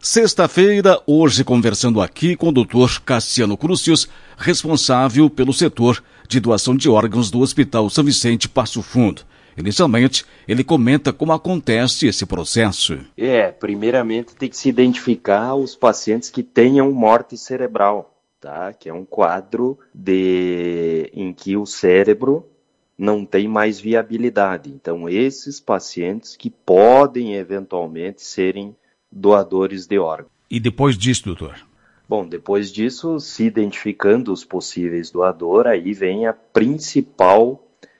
Sexta-feira, hoje conversando aqui com o Dr. Cassiano Crucius, responsável pelo setor de doação de órgãos do Hospital São Vicente Passo Fundo. Inicialmente, ele comenta como acontece esse processo. Primeiramente tem que se identificar os pacientes que tenham morte cerebral, tá? Que é um quadro em que o cérebro não tem mais viabilidade. Então, esses pacientes que podem eventualmente serem doadores de órgãos. E depois disso, doutor? Bom, depois disso, se identificando os possíveis doadores, aí vem a principal,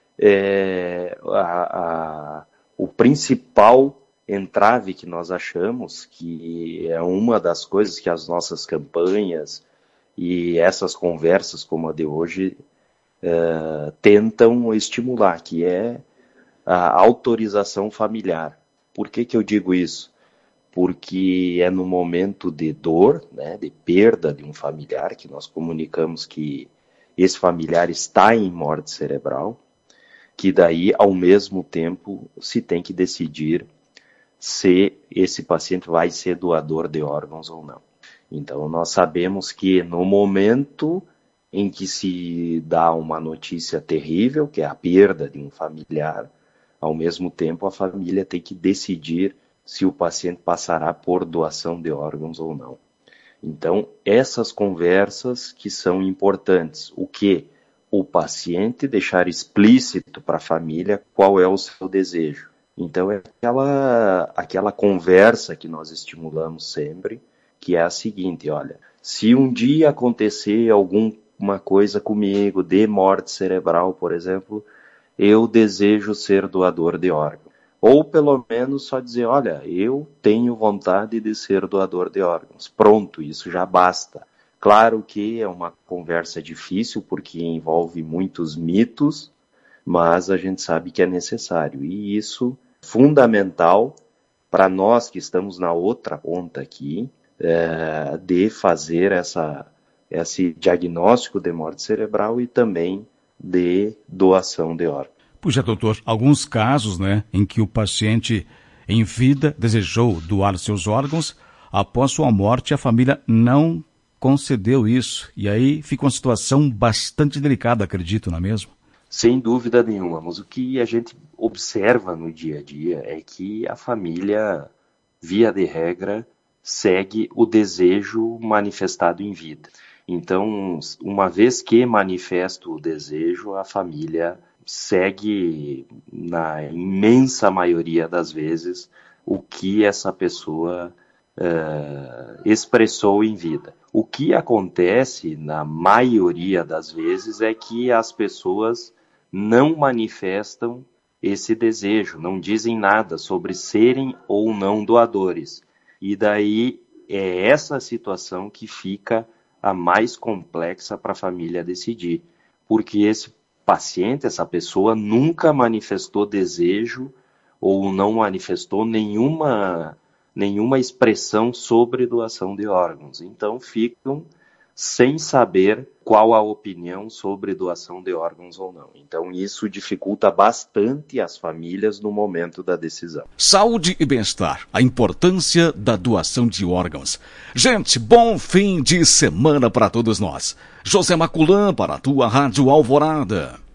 o principal entrave que nós achamos, que é uma das coisas que as nossas campanhas e essas conversas como a de hoje tentam estimular, que é a autorização familiar. Por que eu digo isso? Porque é no momento de dor, né, de perda de um familiar, que nós comunicamos que esse familiar está em morte cerebral, que daí, ao mesmo tempo, se tem que decidir se esse paciente vai ser doador de órgãos ou não. Então, nós sabemos que no momento em que se dá uma notícia terrível, que é a perda de um familiar, ao mesmo tempo a família tem que decidir se o paciente passará por doação de órgãos ou não. Então, essas conversas que são importantes. O que? O paciente deixar explícito para a família qual é o seu desejo. Então, é aquela conversa que nós estimulamos sempre, que é a seguinte, olha, se um dia acontecer alguma coisa comigo de morte cerebral, por exemplo, eu desejo ser doador de órgãos. Ou pelo menos só dizer, olha, eu tenho vontade de ser doador de órgãos. Pronto, isso já basta. Claro que é uma conversa difícil porque envolve muitos mitos, mas a gente sabe que é necessário. E isso é fundamental para nós que estamos na outra ponta aqui, de fazer esse diagnóstico de morte cerebral e também de doação de órgãos. Pois é, doutor, alguns casos, em que o paciente em vida desejou doar seus órgãos, após sua morte a família não concedeu isso. E aí fica uma situação bastante delicada, acredito, não é mesmo? Sem dúvida nenhuma, mas o que a gente observa no dia a dia é que a família, via de regra, segue o desejo manifestado em vida. Então, uma vez que manifesta o desejo, a família segue, na imensa maioria das vezes, o que essa pessoa expressou em vida. O que acontece, na maioria das vezes, é que as pessoas não manifestam esse desejo, não dizem nada sobre serem ou não doadores. E daí é essa situação que fica a mais complexa para a família decidir, porque esse paciente, essa pessoa, nunca manifestou desejo ou não manifestou nenhuma expressão sobre doação de órgãos. Então, ficam sem saber qual a opinião sobre doação de órgãos ou não. Então, isso dificulta bastante as famílias no momento da decisão. Saúde e bem-estar, a importância da doação de órgãos. Gente, bom fim de semana para todos nós. José Maculan para a tua Rádio Alvorada.